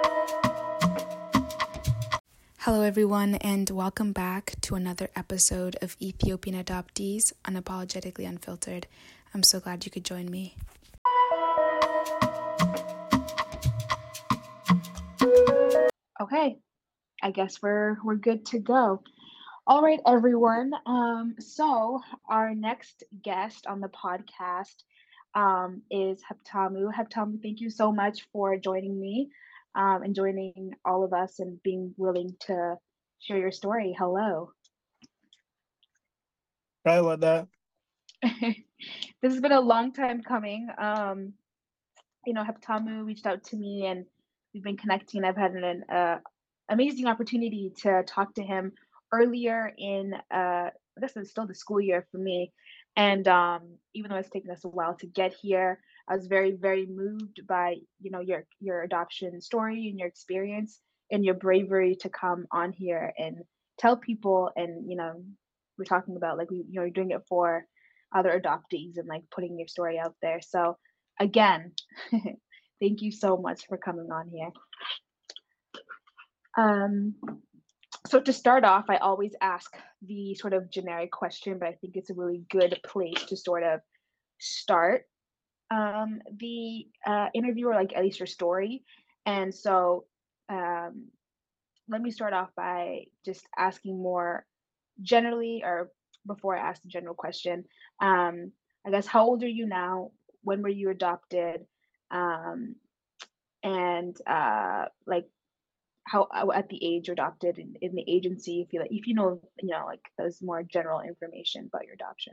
Hello, everyone, and welcome back to another episode of Ethiopian Adoptees, Unapologetically Unfiltered. I'm so glad you could join me. Okay, I guess we're good to go. All right, everyone. So our next guest on the podcast is Heptamu. Heptamu, thank you so much for joining me and joining all of us and being willing to share your story. Hello. Right with that. This has been a long time coming. Heptamu reached out to me and we've been connecting. I've had an amazing opportunity to talk to him earlier in, I guess it's still the school year for me. And even though it's taken us a while to get here, I was very, very moved by, your adoption story and your experience and your bravery to come on here and tell people. And, we're talking about you're doing it for other adoptees and like putting your story out there. So again, thank you so much for coming on here. So to start off, I always ask the sort of generic question, but I think it's a really good place to sort of start the interview, or like at least your story. And so let me start off by just asking more generally, or before I ask the general question, I guess, how old are you now? When were you adopted? And like how at the age you're adopted in the agency, if you know like those more general information about your adoption.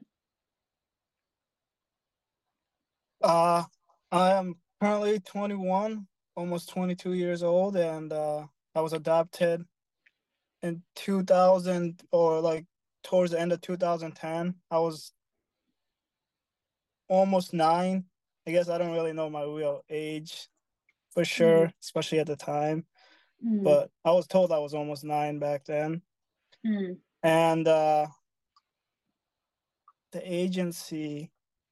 I am currently 21, almost 22 years old, and I was adopted in 2000, or like towards the end of 2010. I was almost 9. I guess I don't really know my real age for sure, especially at the time. But I was told I was almost 9 back then. And the agency,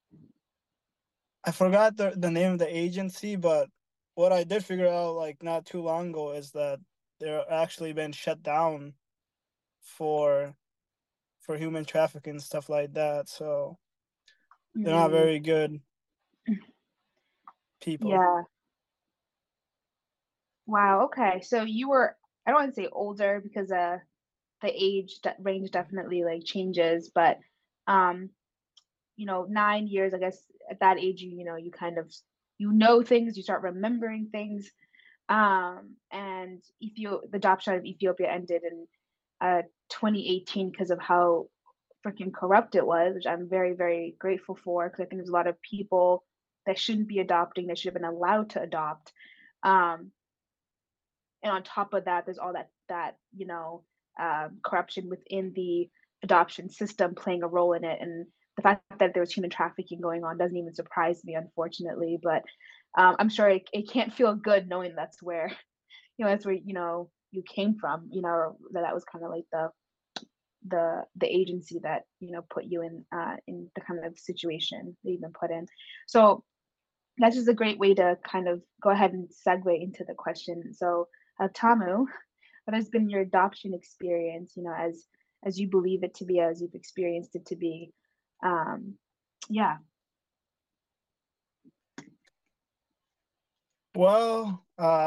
I forgot the name of the agency, but what I did figure out like not too long ago is that they're actually been shut down for human trafficking and stuff like that. So they're not very good people. Yeah. Wow. Okay. So you were, I don't want to say older because the age range definitely like changes, but 9 years, I guess at that age, you kind of, things, you start remembering things. And the adoption of Ethiopia ended in 2018 because of how freaking corrupt it was, which I'm very, very grateful for, because I think there's a lot of people that shouldn't be adopting, that should have been allowed to adopt. And on top of that, there's all that corruption within the adoption system playing a role in it. And the fact that there was human trafficking going on doesn't even surprise me, unfortunately. But I'm sure it can't feel good knowing that's where you came from, that was kind of like the agency that put you in the kind of situation that you've been put in. So that's just a great way to kind of go ahead and segue into the question. So Tamu, what has been your adoption experience, as you believe it to be, as you've experienced it to be? Yeah. Well,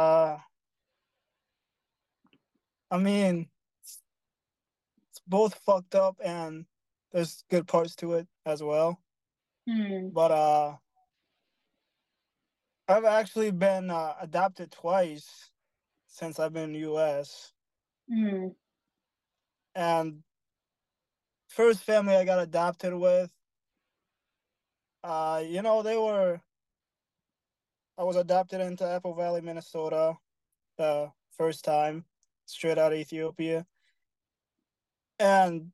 I mean, it's both fucked up and there's good parts to it as well. But I've actually been adopted twice since I've been in the US. And first family I got adopted with, I was adopted into Apple Valley, Minnesota, the first time, straight out of Ethiopia. And,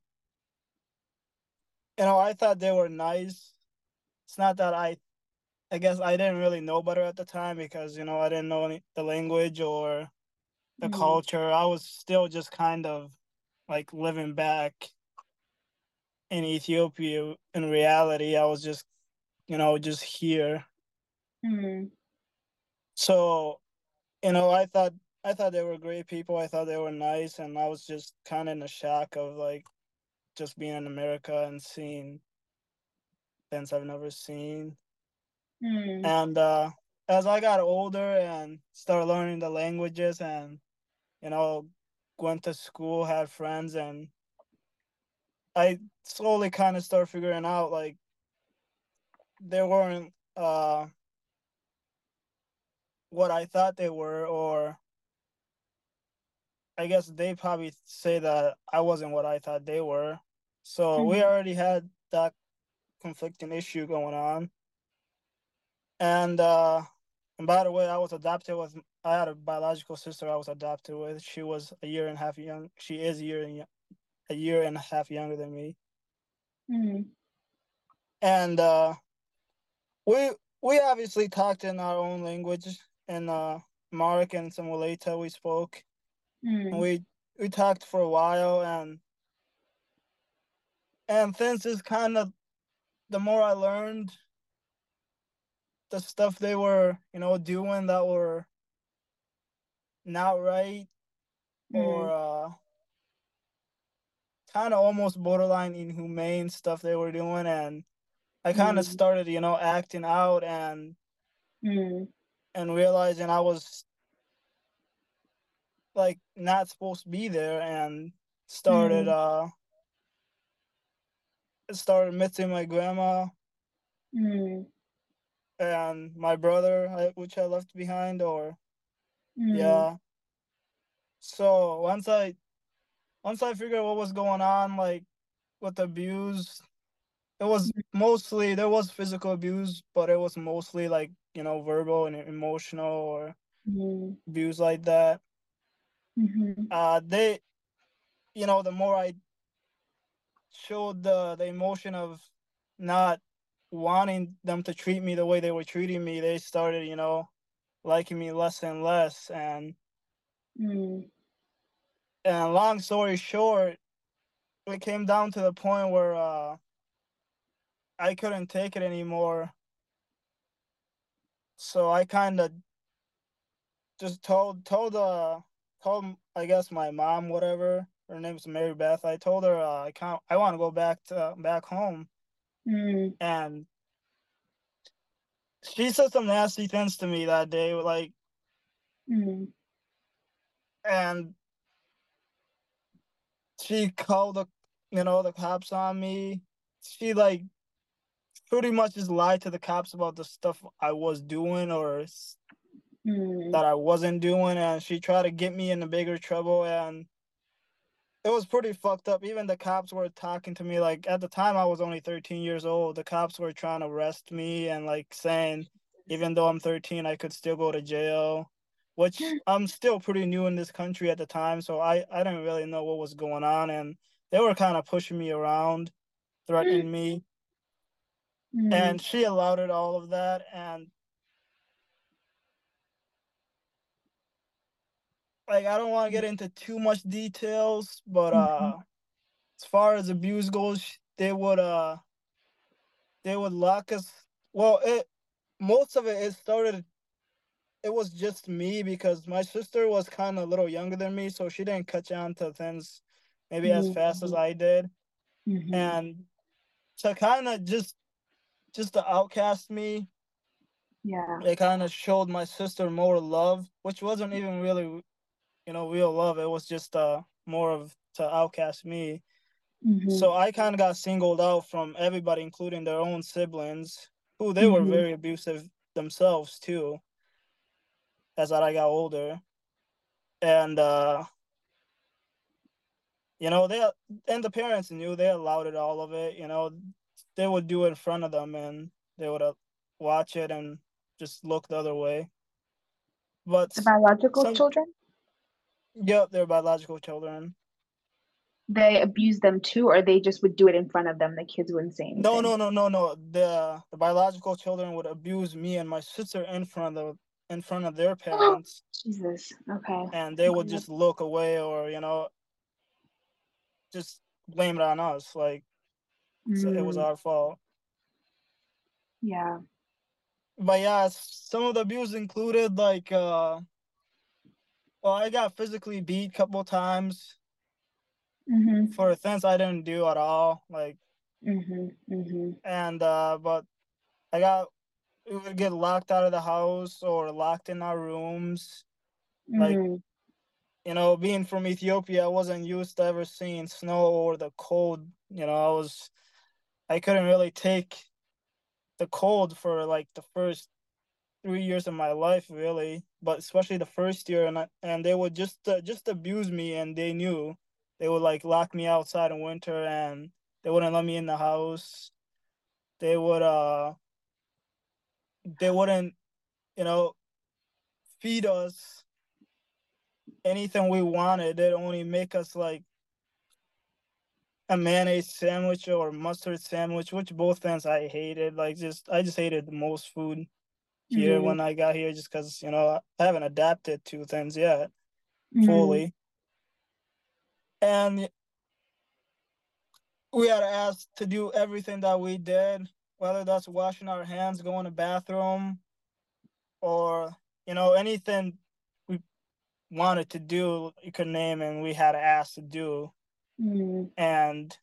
I thought they were nice. It's not that I guess I didn't really know better at the time because, I didn't know the language or the culture. I was still just kind of like living back in Ethiopia. In reality, I was just, just here. So, I thought I thought they were great people. I thought they were nice, and I was just kind of in a shock of like just being in America and seeing things I've never seen. Mm, And as I got older and started learning the languages, and you know, went to school, had friends, and I slowly kind of started figuring out like they weren't what I thought they were, or I guess they probably say that I wasn't what I thought they were. So we mhm, already had that conflicting issue going on. And by the way, I had a biological sister I was adopted with. She was a year and a half young. She is a year and a half younger than me. mm, And we we obviously talked in our own language. In Mark and some Waleta we spoke. And mm, we talked for a while, and things is kind of, the more I learned the stuff they were, doing that were not right, or mm, kind of almost borderline inhumane stuff they were doing. And I kind of mm, started, acting out, mm, and realizing I was like not supposed to be there, and started mm, uh started missing my grandma mm, and my brother, which I left behind. Or mm, yeah. So once I figured what was going on, like with abuse, it was mostly, there was physical abuse, but it was mostly like, verbal and emotional, or mm, abuse like that. mhm, They, the more I showed the emotion of not wanting them to treat me the way they were treating me, they started, liking me less and less. mm, And long story short, it came down to the point where I couldn't take it anymore. So I kind of just told, I guess, my mom, whatever, her name's Mary Beth. I told her I want to go back home. mm, And she said some nasty things to me that day, like, mm, and she called the cops on me. She like pretty much just lied to the cops about the stuff I was doing, or mm, that I wasn't doing, and she tried to get me into bigger trouble. And it was pretty fucked up. Even the cops were talking to me, like, at the time I was only 13 years old. The cops were trying to arrest me, and like saying even though I'm 13 I could still go to jail, which I'm still pretty new in this country at the time, so I didn't really know what was going on. And they were kind of pushing me around, threatening me. mm, And she allowed it, all of that. And like, I don't want to get into too much details, but mhm, as far as abuse goes, they would lock us. Well, it most of it started. It was just me, because my sister was kind of a little younger than me, so she didn't catch on to things maybe as mm, fast as I did. mhm, And to kind of just to outcast me, yeah, it kind of showed my sister more love, which wasn't even really, real love. It was just more of to outcast me. mhm, So I kind of got singled out from everybody, including their own siblings, who they were mhm, very abusive themselves too, as I got older. And they, and the parents knew, they allowed it, all of it. They would do it in front of them, and they would watch it and just look the other way. But the biological some, children, yep, they're biological children. they abuse them too, or they just would do it in front of them. The kids wouldn't say No, anything. no, no, no, no. The biological children would abuse me and my sister in front of their parents, Jesus. Okay. and they would God. just look away, or just blame it on us, like it was Mm, our fault. yeah. But yeah, some of the abuse included like Well, I got physically beat a couple times Mhm. for things I didn't do at all. Like, Mhm. Mhm. and but I got we would get locked out of the house or locked in our rooms. Like, Mhm. being from Ethiopia, I wasn't used to ever seeing snow or the cold. I couldn't really take the cold for like the first 3 years of my life, really, but especially the first year, and they would just abuse me, and they knew they would like lock me outside in winter, and they wouldn't let me in the house. They would they wouldn't you know feed us anything we wanted. They'd only make us like a mayonnaise sandwich or mustard sandwich, which both things I hated. Like, just I just hated the most food here Mhm. when I got here, just because I haven't adapted to things yet Mhm. fully. And we had asked to do everything that we did, whether that's washing our hands, going to bathroom, or anything we wanted to do, you could name, and we had asked to do. Mhm. And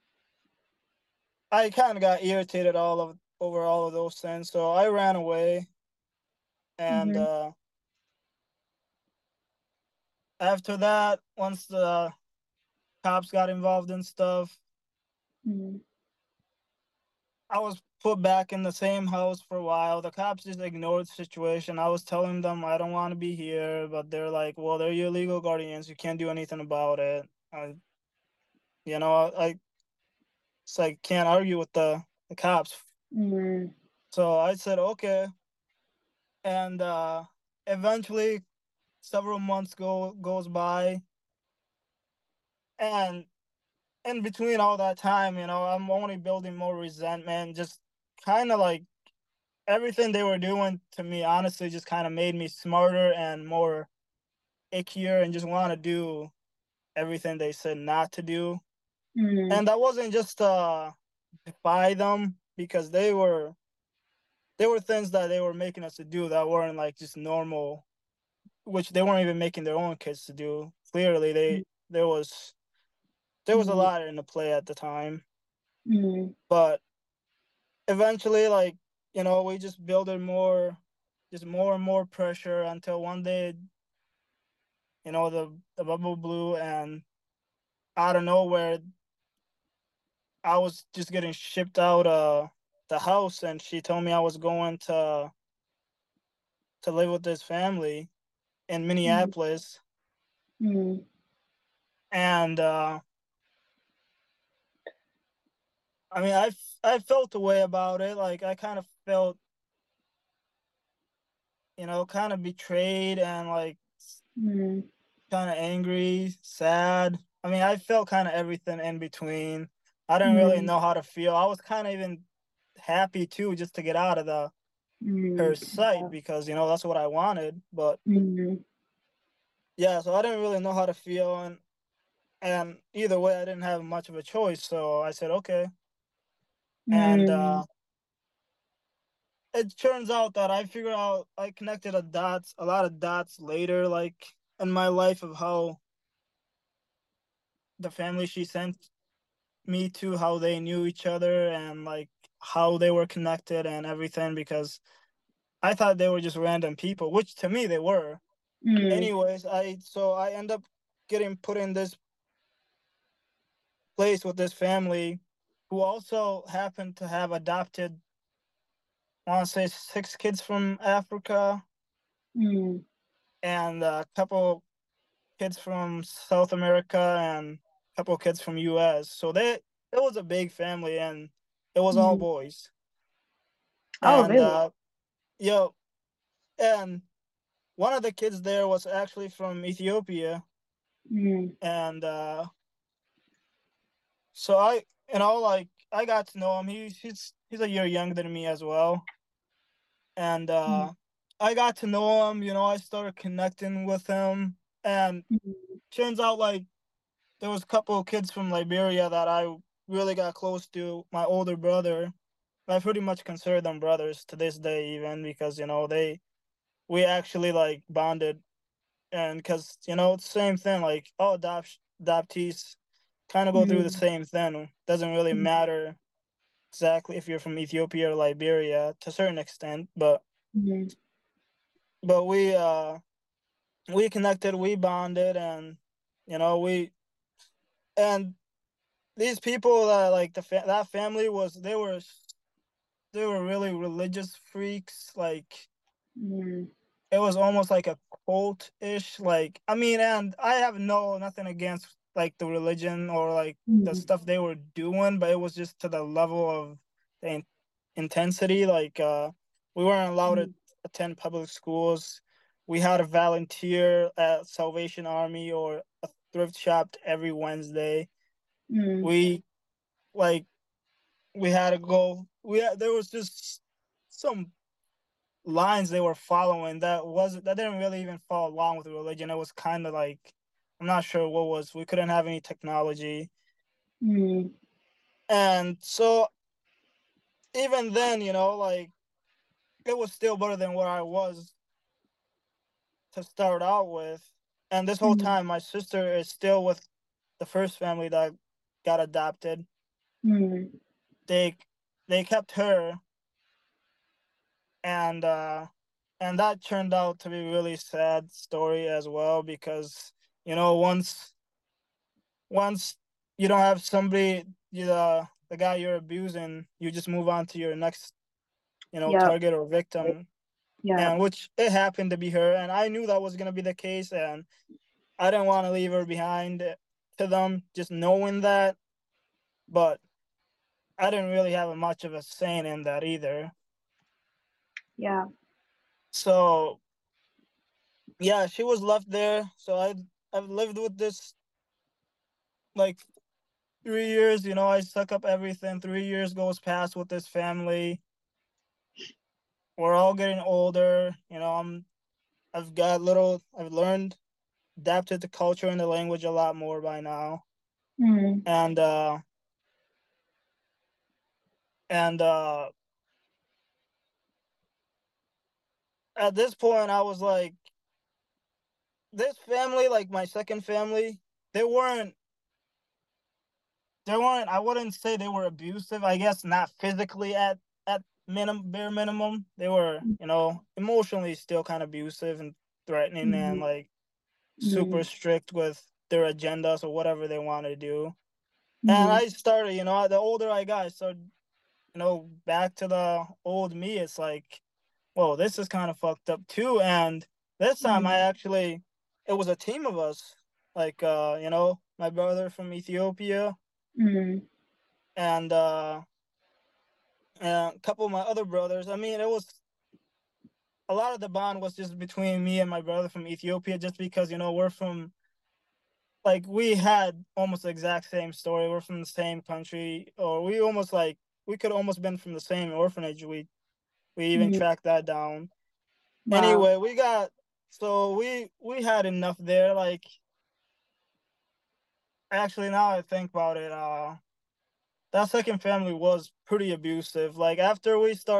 I kind of got irritated all of over all of those things, so I ran away. And Mhm. after that, once the cops got involved in stuff, Mhm. I was put back in the same house for a while. The cops just ignored the situation. I was telling them I don't want to be here, but they're like, "Well, they're your legal guardians. You can't do anything about it." I, I it's like can't argue with the cops. Mhm. So I said okay, and eventually, several months goes by, and in between all that time, I'm only building more resentment. Just kind of like everything they were doing to me, honestly, just kind of made me smarter and more ickier, and just want to do everything they said not to do. Mhm. And that wasn't just defy them, because they were things that they were making us to do that weren't like just normal, which they weren't even making their own kids to do. Clearly, there was there was a Mhm. lot in the play at the time. Mhm. But eventually, like, we just built it more, just more and more pressure, until one day, the bubble blew, and out of nowhere, I was just getting shipped out the house, and she told me I was going to live with this family in Mhm. Minneapolis. Mhm. And I mean, I felt a way about it. Like, I kind of felt, kind of betrayed, and like Mhm. kind of angry, sad. I mean, I felt kind of everything in between. I didn't really Mhm. know how to feel. I was kind of even happy too, just to get out of the her Mhm. sight, Yeah. because that's what I wanted. But Mhm. yeah, so I didn't really know how to feel, and either way, I didn't have much of a choice. So I said okay, and Mhm. it turns out that I connected a lot of dots later, like in my life, of how the family she sent me to, how they knew each other, and like how they were connected and everything, because I thought they were just random people, which to me they were. Mhm. Anyways, I end up getting put in this place with this family, who also happened to have adopted, I want to say, 6 kids from Africa, Mhm. and a couple kids from South America, and a couple kids from US. So it was a big family, and it was all Mhm. boys. Oh, And really? yo, and one of the kids there was actually from Ethiopia, Mhm. and so like I got to know him. He's a year younger than me as well, and Mhm. I got to know him. I started connecting with him, and Mhm. turns out like there was a couple of kids from Liberia that I really got close to. My older brother, I pretty much consider them brothers to this day, even, because we actually like bonded and because it's the same thing. Like all adoptees kind of go through the Mm, same thing. Doesn't really mm, matter exactly if you're from Ethiopia or Liberia to a certain extent, mm, but we connected, we bonded, and we and these people that like that family was they were really religious freaks. Like mm, it was almost like a cult-ish. Like I mean, and I have nothing against like the religion or like the mm, stuff they were doing, but it was just to the level of the intensity. Like we weren't allowed to mm, attend public schools. We had to volunteer at Salvation Army or a thrift shop every Wednesday. mm, We like we had to go. There was just some lines they were following that didn't really even follow along with religion. It was kind of like I'm not sure what was. We couldn't have any technology, mm, and so even then, like it was still better than what I was to start out with. And this whole mm, time, my sister is still with the first family that got adopted. mm, They they kept her, and that turned out to be a really sad story as well because once you don't have somebody, the guy you're abusing, you just move on to your next yep, target or victim, yep, and which it happened to be her, and I knew that was going to be the case, and I didn't want to leave her behind to them just knowing that, but I didn't really have much of a say in that either. yeah, So yeah, she was left there. So I've lived with this like 3 years. I suck up everything. 3 years goes past with this family. We're all getting older. I've learned, adapted to culture and the language a lot more by now. mm, And and at this point I was like, this family, like my second family, they weren't I wouldn't say they were abusive. I guess not physically at bare minimum. They were, emotionally still kind of abusive and threatening and mm, like super mm, strict with their agendas or whatever they want to do. And mm, I started, the older I got, I started, back to the old me. It's like, whoa, this is kind of fucked up too. And this time mm, it was a team of us. Like, my brother from Ethiopia mm, and a couple of my other brothers. I mean, it was a lot of the bond was just between me and my brother from Ethiopia, just because we're from like we had almost the exact same story. We're from the same country, or we could almost been from the same orphanage. We even mm. tracked that down. Wow. Anyway, we had enough there. Like actually, now I think about it, that second family was pretty abusive. Like after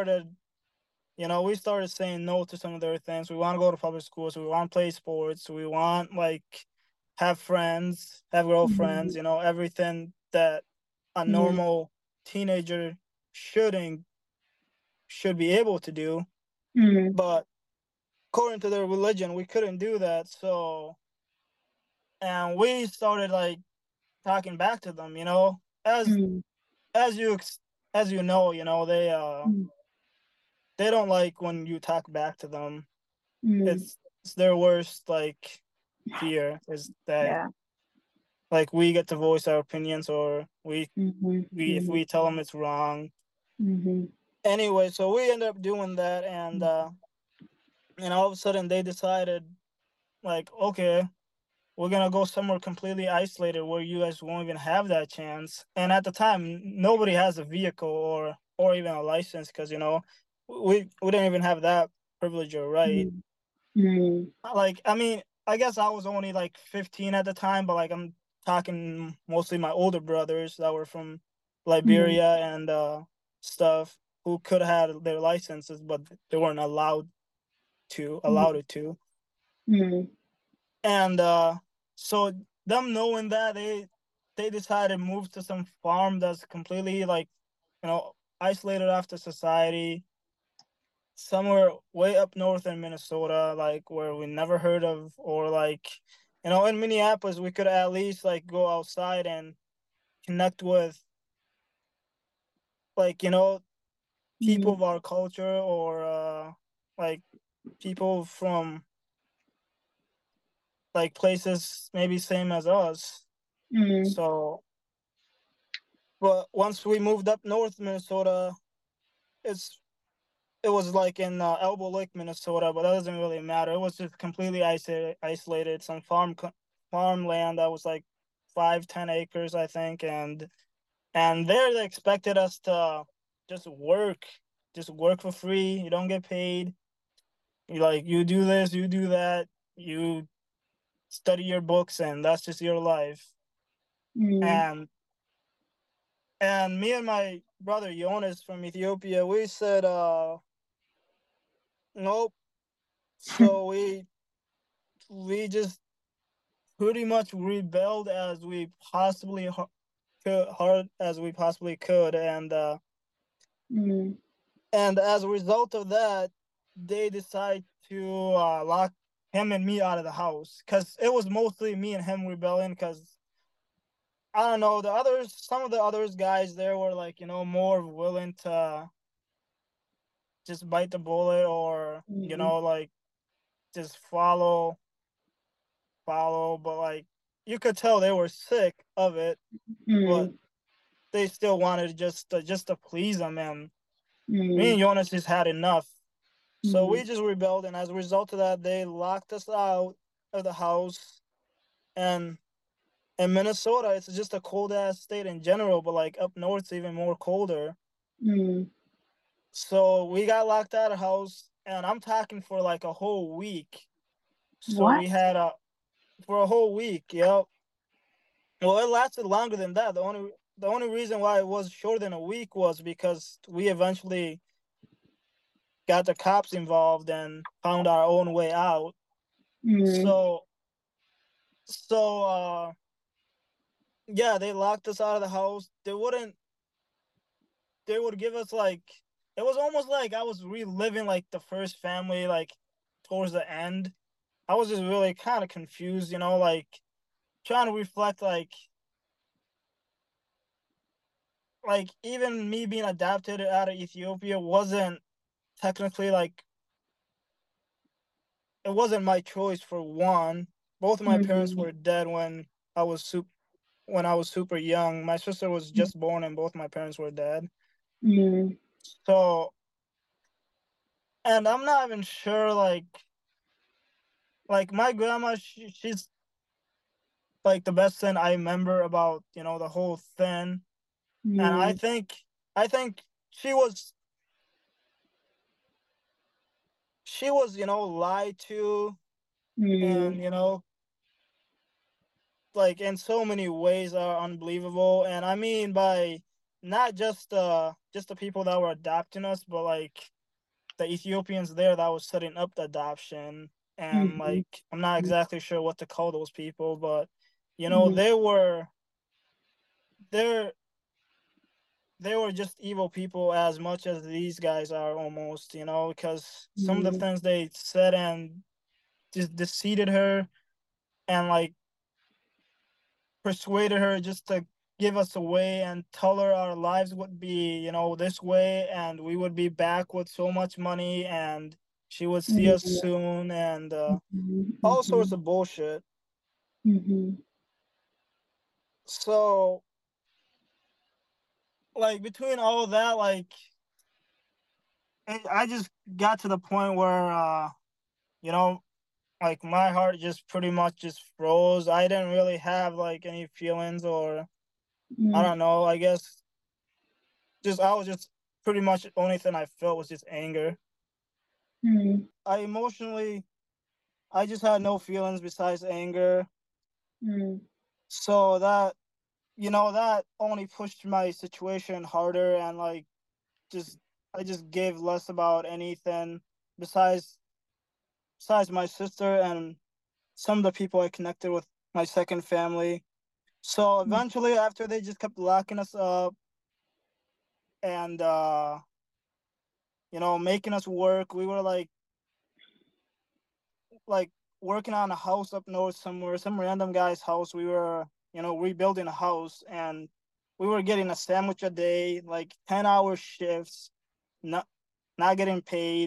we started saying no to some of their things. We want to go to public schools. We want to play sports. We want like have friends, have girlfriends. Mm, Everything that a mm, normal teenager shouldn't should be able to do. mm, But according to their religion, we couldn't do that. So, and we started like talking back to them. As mm, as you as mm, they don't like when you talk back to them. mm. It's their worst like fear is that Yeah. like we get to voice our opinions or Mhm, if mhm, we tell them it's wrong. mhm, Anyway, so we ended up doing that, and all of a sudden they decided like, okay, we're gonna go somewhere completely isolated where you guys won't even have that chance. And at the time, nobody has a vehicle or even a license because we didn't even have that privilege or right. mm, mm, Like, I mean, I guess I was only like 15 at the time, but like I'm talking mostly my older brothers that were from mm, Liberia and stuff who could have had their licenses, but they weren't allowed mm, it to. mm. And so them knowing that, they decided to move to some farm that's completely like, isolated after society, somewhere way up north in Minnesota, like where we never heard of, or like, in Minneapolis we could at least like go outside and connect with, like, people Mm, of our culture, or like people from like places maybe same as us. mm, So, but once we moved up north Minnesota, it's it was like in Elbow Lake, Minnesota, but that doesn't really matter. It was just completely isolated. Some farmland that was like 5-10 acres, I think, and there they expected us to just work, just work for free. You don't get paid. You do this, you do that, you study your books, and that's just your life. mm. And me and my brother Jonas from Ethiopia, we said, nope. So we just pretty much rebelled as we possibly could, hard as we possibly could, Mm, and as a result of that, they decide to lock him and me out of the house, because it was mostly me and him rebelling. Because I don't know, some of the others guys there were like, more willing to just bite the bullet, or mm, like just follow, but like you could tell they were sick of it, but mm, they still wanted just to please them, and me mm, and Jonas just had enough. So we mm, just rebelled, and as a result of that, they locked us out of the house. And in Minnesota, it's just a cold ass state in general, but like up north, it's even more colder. mm. So we got locked out of the house, and I'm talking for like a whole week. So What? we had a for a whole week. Yep. Well, it lasted longer than that. The only reason why it was shorter than a week was because we eventually got the cops involved and found our own way out. Mm, So so yeah, they locked us out of the house. They would give us like, it was almost like I was reliving like the first family, like towards the end. I was just really kind of confused, like trying to reflect, like even me being adopted out of Ethiopia wasn't technically like, it wasn't my choice. For one, both of my parents mm, were dead I was super when I was super young. My sister was just born, and both my parents were dead. mm, So, and I'm not even sure, like my grandma, she's like the best thing I remember about, the whole thing. And I mm, think I think she was lied to, and mm, like in so many ways are unbelievable. And I mean by not just the people that were adopting us, but like the Ethiopians there that was setting up the adoption. And mhm, like I'm not mhm, exactly sure what to call those people, but mhm, they're they were just evil people as much as these guys are, almost, because some of the mhm, things they said and just deceived her, and like persuaded her just to give us away and tell her our lives would be, this way, and we would be back with so much money, and she would see us mhm, soon, and mhm, all sorts mhm, of bullshit. mhm, So like between all of that, like I just got to the point where you know like my heart just pretty much just froze. I didn't really have like any feelings, or I mm, don't know. I guess just I was just pretty much the only thing I felt was just anger. mm, I emotionally, I just had no feelings besides anger. mm, So that only pushed my situation harder, and like just I just gave less about anything besides my sister, and some of the people I connected with my second family. So eventually, after they just kept locking us up and making us work, we were like working on a house up north somewhere, some random guy's house. We were rebuilding a house, and we were getting a sandwich a day, like 10-hour shifts, not not getting paid.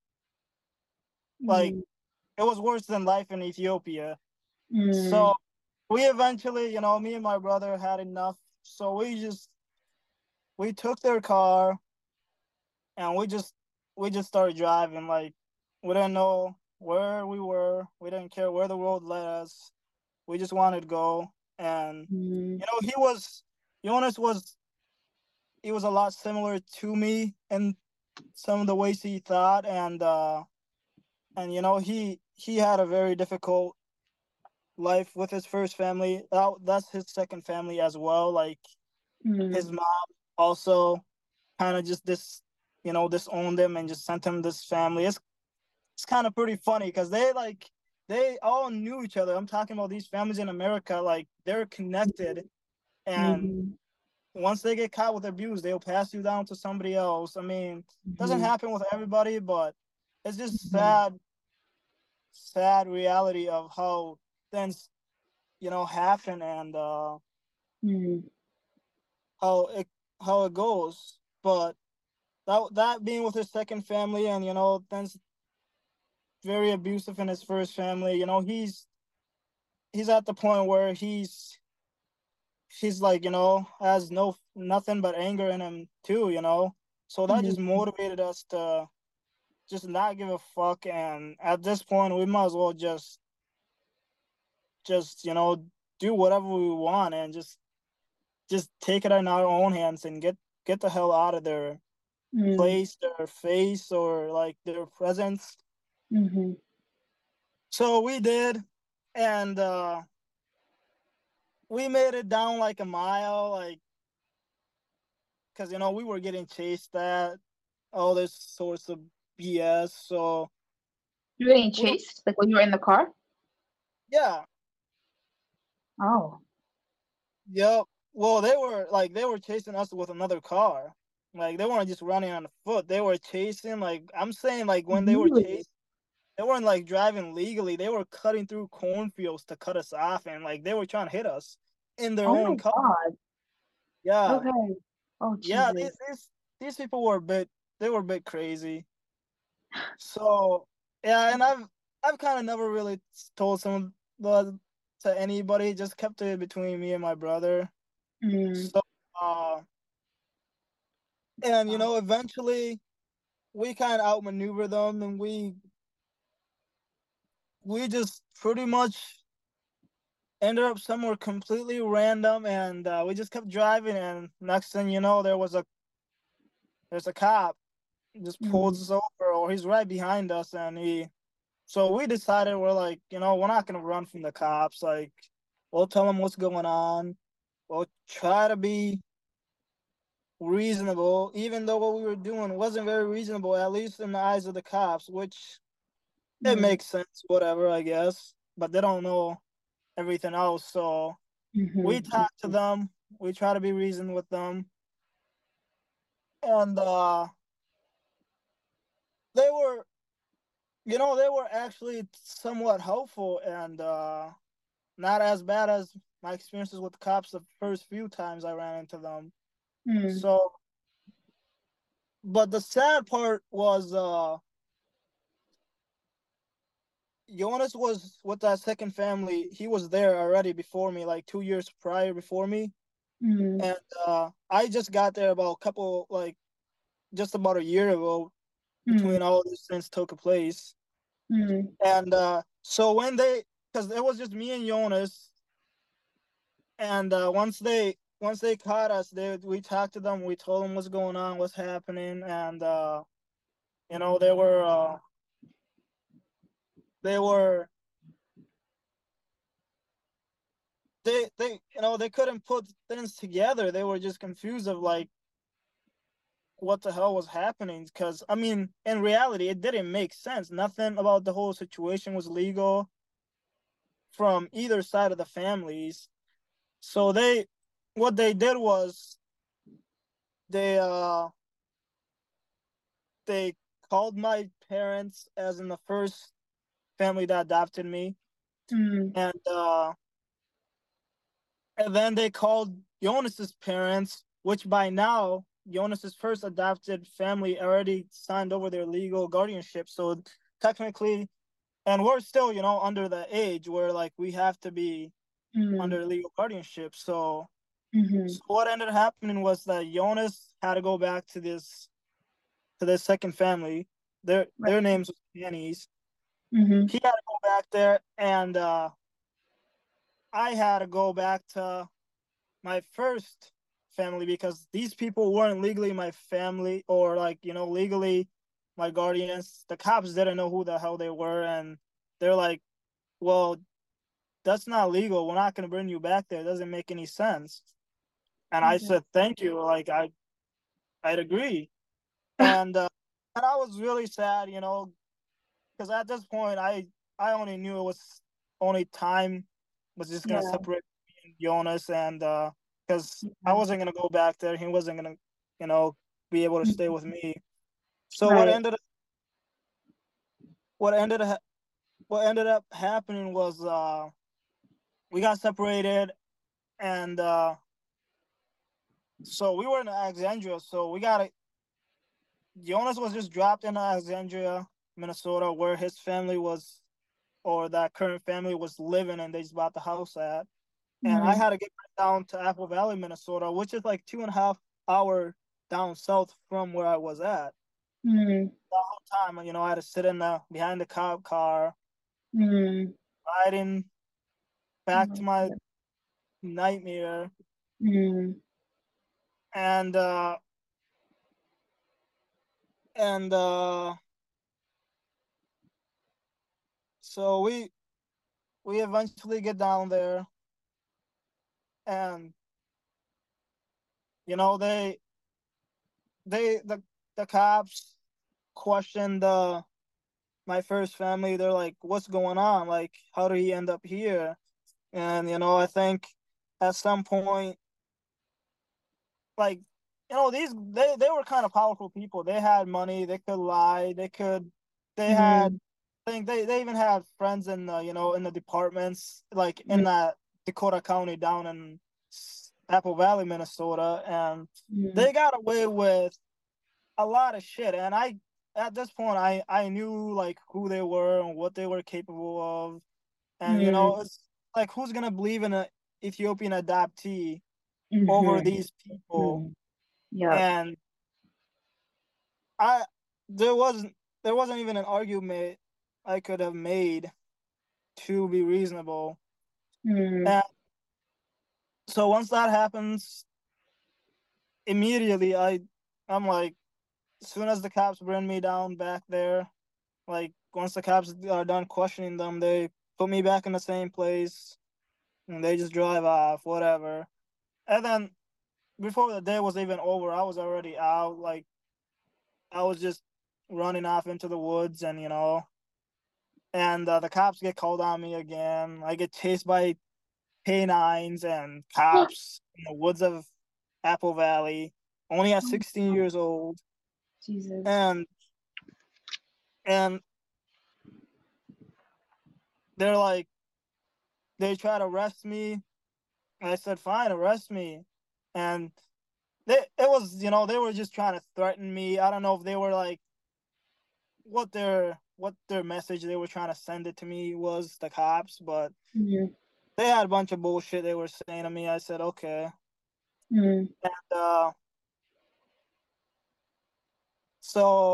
Like Mm, it was worse than life in Ethiopia. mm, So we eventually, me and my brother had enough. So we took their car and we just started driving. Like we didn't know where we were. We didn't care where the road led us. We just wanted to go. And mm, he was Jonas was he was a lot similar to me in some of the ways he thought, and he had a very difficult life with his first family. That's his second family as well. Like mm, his mom also kind of just disowned him and just sent him this family. It's kind of pretty funny because they all knew each other. I'm talking about these families in America, like they're connected, and mhm, once they get caught with abuse, they'll pass you down to somebody else. I mean, it doesn't mhm, happen with everybody, but it's just mhm, sad reality of how things happen, and mhm, how it goes. But that being with his second family, and things very abusive in his first family. He's at the point where he's like has nothing but anger in him too. So that just mhm, motivated us to just not give a fuck. And at this point, we might as well just do whatever we want and just take it in our own hands and get the hell out of their mhm, place, their face, or like their presence. mhm. So we did, and we made it down like a mile, like because we were getting chased at all this sorts of BS. So You were getting we chased, like when you were in the car? yeah, Oh. yep. Well, they were chasing us with another car. Like they weren't just running on foot. They were chasing. Like I'm saying, like when they were Really? chasing, they weren't like driving legally. They were cutting through cornfields to cut us off, and like they were trying to hit us in their Oh own my car. god. Yeah, Okay. Oh, yeah. Jesus. These people were a bit crazy. So yeah, and I've kind of never really told some the to anybody. Just kept it between me and my brother. Mm. So uh, and Oh. eventually we kind of outmaneuver them, and we just pretty much ended up somewhere completely random, and we just kept driving, and next thing you know, there's a cop just Mm. pulls us over, or he's right behind us, and so we decided we're like, we're not gonna run from the cops. Like, we'll tell them what's going on. We'll try to be reasonable, even though what we were doing wasn't very reasonable, at least in the eyes of the cops, which it Mm. makes sense, whatever, I guess. But they don't know everything else. So we Mhm. talk to them. We try to be reasoned with them. And they were, they were actually somewhat helpful, and not as bad as my experiences with the cops the first few times I ran into them. Mm. So, but the sad part was Jonas was with that second family. He was there already before me, like 2 years prior before me. Mm. And I just got there about a couple, like just about a year ago Mm. between all these things took place. Mm. And so because it was just me and Jonas, and once they caught us, we talked to them, we told them what's going on, what's happening, and you know they were uh, they were they couldn't put things together. They were just confused of like what the hell was happening, because I mean in reality it didn't make sense. Nothing about the whole situation was legal. from either side of the families. So what they did was they uh they called my parents, as in the first family that adopted me, Mm, and then they called Jonas's parents, which by now Jonas's first adopted family already signed over their legal guardianship. So technically, and we're still, under the age where like we have to be mm, under legal guardianship. So, mm-hmm. so what ended up happening was that Jonas had to go back to this second family. Right. Their names were Annie's. Mm-hmm. He had to go back there, and I had to go back to my first family because these people weren't legally my family, or like, legally my guardians. The cops didn't know who the hell they were, and they're like, well, that's not legal. We're not going to bring you back there. It doesn't make any sense. And I Jesus. said, thank you. Like, I'd agree. And I was really sad, because at this point, I only knew it was only time was just going to Yeah. separate me and Jonas. And because I Yeah. wasn't going to go back there. He wasn't going to, be able to stay Mhm. with me. So Right. what ended up what ended up happening was we got separated, and so we were in Alexandria. So we got it. Jonas was just dropped in Alexandria, Minnesota, where his family was, or that current family was living, and they just bought the house at. And I Mm, had to get back down to Apple Valley, Minnesota, which is like 2.5 hour down south from where I was at. mm, The whole time, I had to sit in the behind the cop car, mm. riding back to Oh, my God. nightmare, Mm, and and so we eventually get down there, and you know they the cops questioned my first family. They're like, what's going on? Like, how did he end up here? And I think at some point, like, these they were kind of powerful people. They had money, they could lie, they had, mm, I think they even had friends in the in the departments, like mm, in that Dakota County down in Apple Valley, Minnesota, and mm, they got away with a lot of shit. And at this point, I knew like who they were and what they were capable of. And mm, it's like, who's gonna believe in an Ethiopian adoptee over mhm, these people? mm. Yep. And I there wasn't there wasn't even an argument I could have made to be reasonable. Mm, And so once that happens, immediately I'm like, as soon as the cops bring me down back there, like once the cops are done questioning them, they put me back in the same place, and they just drive off, whatever. And then before the day was even over, I was already out. Like, I was just running off into the woods, and and the cops get called on me again. I get chased by canines and cops in the woods of Apple Valley, only at 16 years old. Jesus. And and they're like, they try to arrest me. And I said, fine, arrest me. And it was, they were just trying to threaten me. I don't know if they were like, what their message they were trying to send it to me was, the cops, but Mm, they had a bunch of bullshit they were saying to me. I said, okay. mm, And so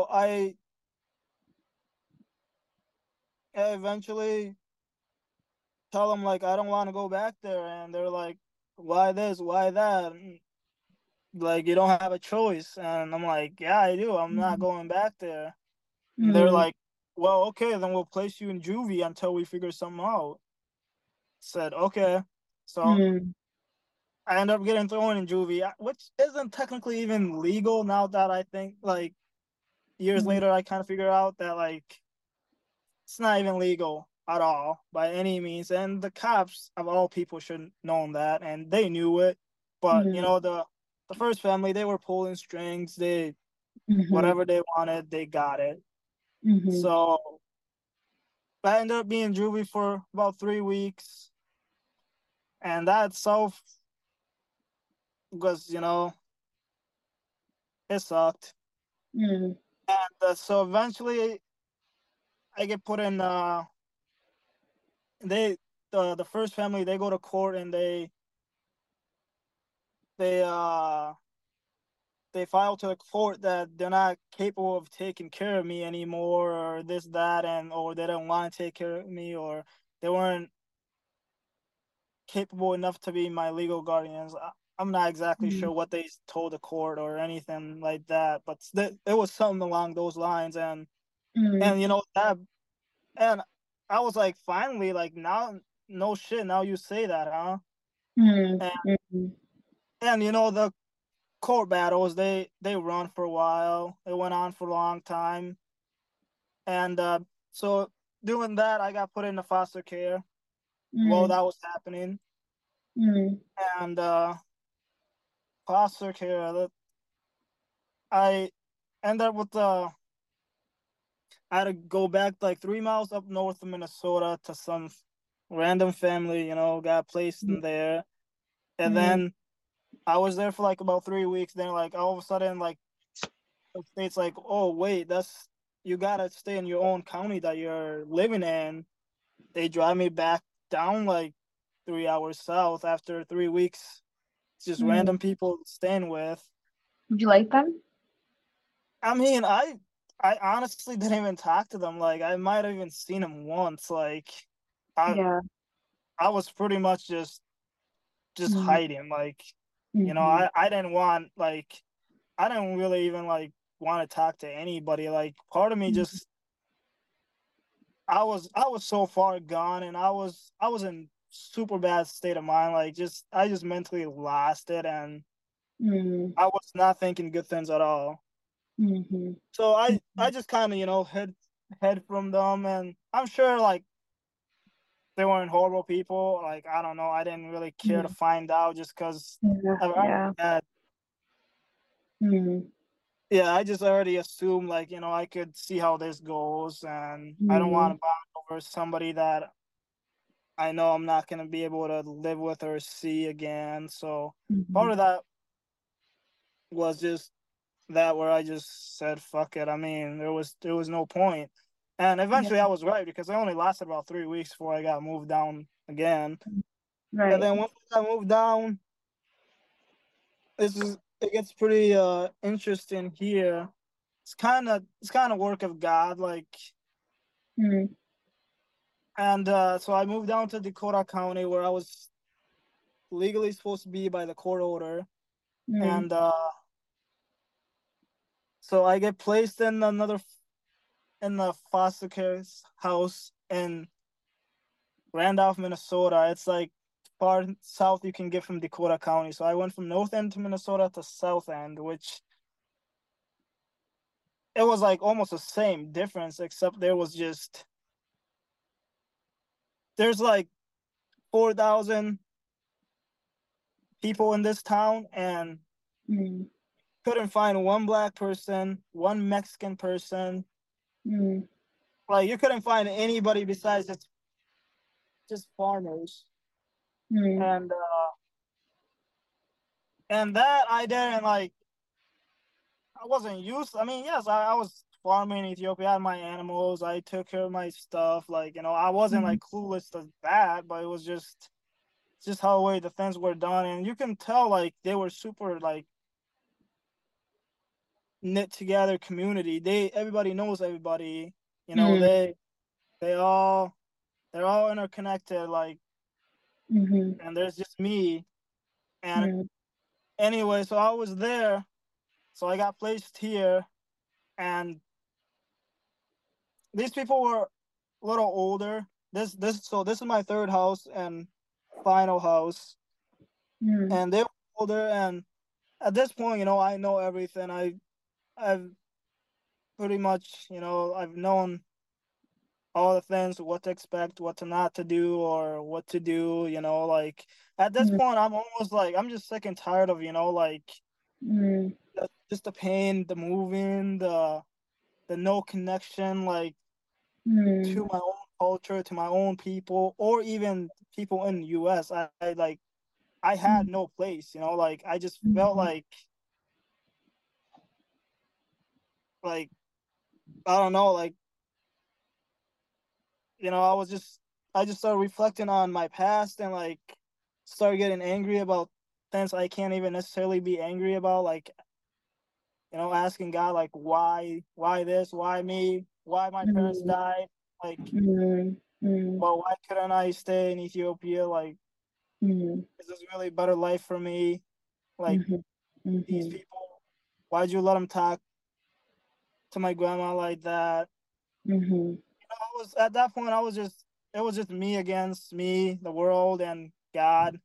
I eventually tell them like I don't want to go back there, and they're like, why this, why that? Like, you don't have a choice. And I'm like, yeah, I do. I'm not mm, going back there. And they're mm, like, well, okay, then we'll place you in juvie until we figure something out. Said, okay. So mm, I end up getting thrown in juvie, which isn't technically even legal now that I think, years mm, later, I kind of figure out that, it's not even legal. at all by any means. And the cops of all people should have known that, and they knew it. But Mm-hmm. the first family, they were pulling strings. They Mm-hmm. whatever they wanted, they got it. Mm-hmm. So I ended up being juvie for about 3 weeks, and that itself was, it sucked. Mm-hmm. And so eventually, I get put in. They the first family, they go to court, and they uh they file to the court that they're not capable of taking care of me anymore, or this, that, and or they don't want to take care of me, or they weren't capable enough to be my legal guardians. I'm not exactly Mm-hmm. sure what they told the court or anything like that, but it was something along those lines, Mm-hmm. and that, and I was like, finally, like, now, no shit, now you say that, huh? And Mm-hmm. the court battles, they run for a while. It went on for a long time, and so doing that, I got put into foster care while Mm-hmm. that was happening, Mm-hmm. and foster care. I ended up with I had to go back like 3 miles up north of Minnesota to some random family. Got placed in there, and Mm-hmm. then I was there for like about 3 weeks. Then like all of a sudden, like, the state's like, oh wait, you gotta stay in your own county that you're living in. They drive me back down like 3 hours south after 3 weeks. It's just Mm-hmm. random people staying with. Did you like them? I mean, I honestly didn't even talk to them. Like, I might have even seen them once. Like, I Yeah. I was pretty much just Mm-hmm. hiding. Like, Mm-hmm. I didn't want, like, I didn't really even like want to talk to anybody. Like, part of me just, I was so far gone, and I was in super bad state of mind. Like, I just mentally lost it, and Mm-hmm. I was not thinking good things at all. Mm-hmm. So I just kind of, head from them, and I'm sure, like, they weren't horrible people. Like, I don't know, I didn't really care to Mm-hmm. find out, just because Yeah. I've already Yeah. had, Mm-hmm. yeah, I just already assumed, like, I could see how this goes, and I don't Mm-hmm. want to bond over somebody that I know I'm not going to be able to live with or see again. So Mm-hmm. part of that was just that, where I just said fuck it. I mean, there was no point. And Yeah. eventually I was right, because I only lasted about 3 weeks before I got moved down again. And Right. then once I got moved down, it gets pretty interesting here. It's kind of work of God, like. Mm-hmm. And so I moved down to Dakota County, where I was legally supposed to be by the court order. Mm-hmm. And so I get placed in the foster care house in Randolph, Minnesota. It's like far south you can get from Dakota County. So I went from North End to Minnesota to South End, which, it was like almost the same difference, except there's like 4,000 people in this town, and Mm-hmm. couldn't find one black person, one Mexican person. Mm-hmm. Like, you couldn't find anybody besides just farmers. Mm-hmm. And that I didn't like. I wasn't used. I mean, yes, I was farming in Ethiopia. I had my animals. I took care of my stuff. Like, I wasn't like clueless to that, but it was just how the way the things were done, and you can tell, like, they were super, like, knit together community. Everybody knows everybody. You know, Mm-hmm. they all they're all interconnected. Like, Mm-hmm. and there's just me. And Mm-hmm. anyway, so I was there. So I got placed here, and these people were a little older. This is my third house and final house, Mm-hmm. and they were older. And at this point, I know everything. I've pretty much, I've known all the things, what to expect, what to not to do, or what to do. Like at this Mm, point, I'm almost like I'm just sick and tired of like mm, just the pain, the moving, the no connection, like mm, to my own culture, to my own people, or even people in the U.S. I like I had mm, no place. Like I just felt mhm, like I don't know, like I just started reflecting on my past and like started getting angry about things I can't even necessarily be angry about, like asking God like why this, why me, why my parents mm, died, like mm, mm, well why couldn't I stay in Ethiopia, like mm, is this really a better life for me, like mhm, these mhm, people, why'd you let them talk to my grandma like that. mhm. I was at that point, it was just me against me, the world, and God.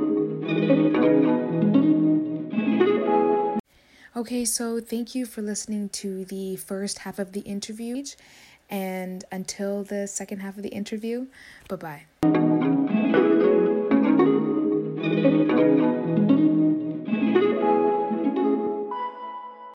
Okay, so thank you for listening to the first half of the interview. And until the second half of the interview, bye bye.